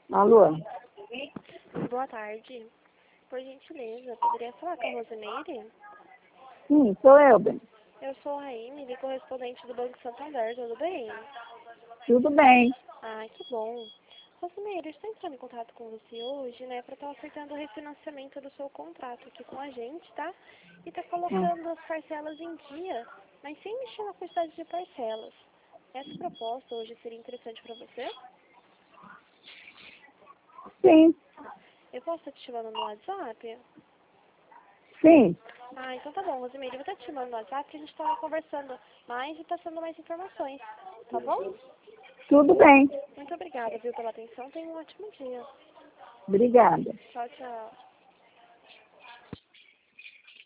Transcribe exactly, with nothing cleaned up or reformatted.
Alô? Boa tarde. Por gentileza, poderia falar com a Rosimeire? Sim, sou eu, bem. Eu sou a Emily, correspondente do Banco Santander, tudo bem? Tudo bem. Ai, que bom. Rosimeire, eu estou entrando em contato com você hoje, né, para estar ofertando o refinanciamento do seu contrato aqui com a gente, tá? E tá colocando as parcelas em dia, mas sem mexer na quantidade de parcelas. Essa proposta hoje seria interessante para você? Sim, Eu posso estar te chamando no WhatsApp? sim. Ah, então tá bom, Rosimeire. Eu vou estar te chamando no WhatsApp que a gente está conversando mais e passando mais informações. Tá bom? Tudo bem. Muito obrigada, viu, pela atenção. Tenha um ótimo dia. Obrigada. Tchau, tchau.